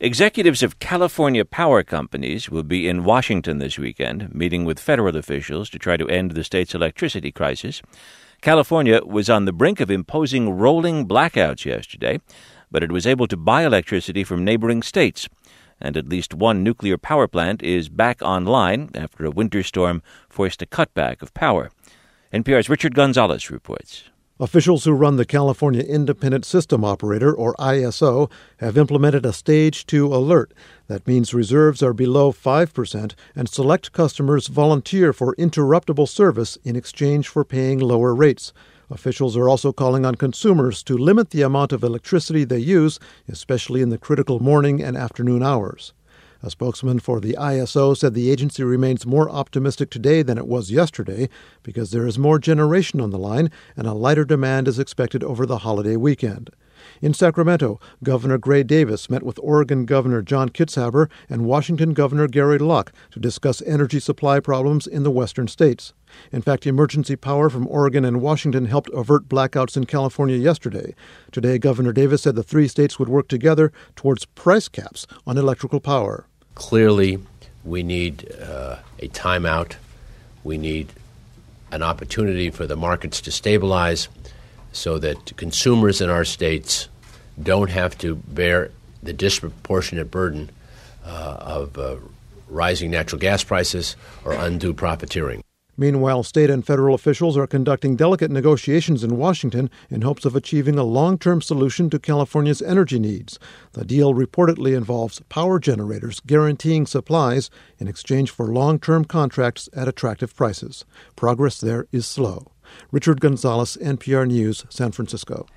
Executives of California power companies will be in Washington this weekend, meeting with federal officials to try to end the state's electricity crisis. California was on the brink of imposing rolling blackouts yesterday, but it was able to buy electricity from neighboring states. And at least one nuclear power plant is back online after a winter storm forced a cutback of power. NPR's Richard Gonzalez reports. Officials who run the California Independent System Operator, or ISO, have implemented a Stage 2 alert. That means reserves are below 5% and select customers volunteer for interruptible service in exchange for paying lower rates. Officials are also calling on consumers to limit the amount of electricity they use, especially in the critical morning and afternoon hours. A spokesman for the ISO said the agency remains more optimistic today than it was yesterday because there is more generation on the line and a lighter demand is expected over the holiday weekend. In Sacramento, Governor Gray Davis met with Oregon Governor John Kitzhaber and Washington Governor Gary Luck to discuss energy supply problems in the western states. In fact, emergency power from Oregon and Washington helped avert blackouts in California yesterday. Today, Governor Davis said the three states would work together towards price caps on electrical power. Clearly, we need a timeout. We need an opportunity for the markets to stabilize so that consumers in our states don't have to bear the disproportionate burden of rising natural gas prices or undue profiteering. Meanwhile, state and federal officials are conducting delicate negotiations in Washington in hopes of achieving a long-term solution to California's energy needs. The deal reportedly involves power generators guaranteeing supplies in exchange for long-term contracts at attractive prices. Progress there is slow. Richard Gonzalez, NPR News, San Francisco.